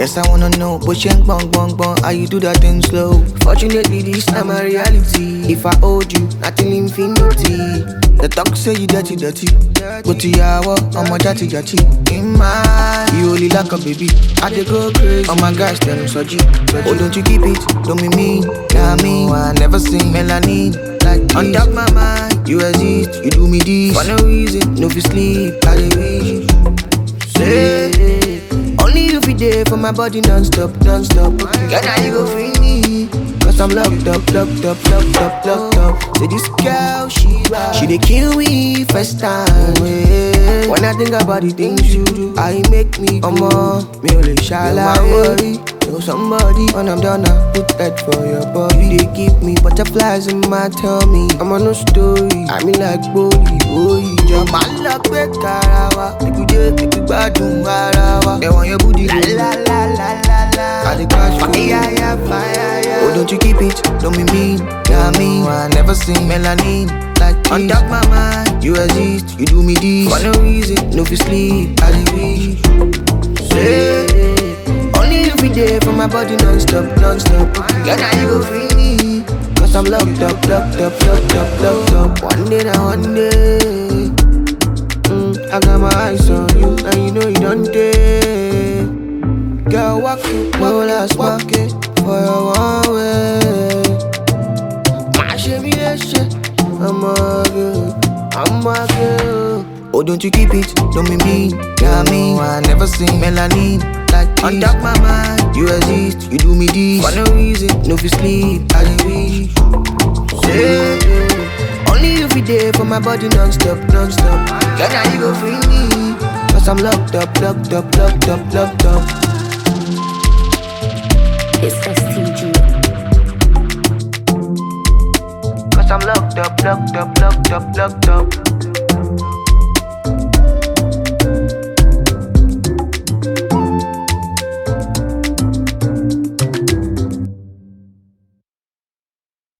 Yes, I wanna know, but she ain't bong bong bong. How you do that thing slow? Fortunately, this time my reality. If I hold you, nothing infinity. The talk say you dirty, dirty. But to yawa, I'm a dirty, dirty. In my, you only like a baby. I dey go crazy. Oh my gosh, tell them so G. Oh, don't you keep it? Don't be mean. Yeah, me, I never seen melanin like this. On top my mind, you exist. You do me this for no reason. No fi sleep, I dey wish. Say, only you fi there for my body non-stop, non-stop. Girl, now you go free me. Cause I'm locked up, locked up, locked up, locked up. Say this girl, she bad. She dey kill me first time. When I think about the things you do, I make me come on. Me only shall I worry. Know somebody when I'm done, I put that for your body. They give me butterflies in my tummy. I'm on no story. I mean like body, boy. Jump my luck, break karawa. Make you day, make you bad, do warawa. They want your booty, la la la la la la. I dey crash for you, yeah, fire, yeah. Oh, don't you keep it, don't be mean, yeah, me. I never seen melanin like this. On top my mind, you exist, you do me this for no reason, no fi sleep, I dey wish. Say, only you fi there for my body non-stop, non-stop. Girl, now you go free me. Cause I'm locked up, locked up, locked up, locked up. One day now, one day. I got my eyes on you, and you know you don't dare. Girl, walk it, no last walk it for your one way. My shimmy, that shit, I'm a girl, I'm a girl. Oh, don't you keep it, don't be mean, yeah, me. I never seen melanin like this. On top my mind, you exist, you do me this for no reason, no fi sleep, I dey wish. Say, only you fi there for my body non-stop, non-stop. Girl, now you go free me. Cause I'm locked up, locked up, locked up, locked up. It's STG. Cause I'm locked up, locked up, locked up, locked up.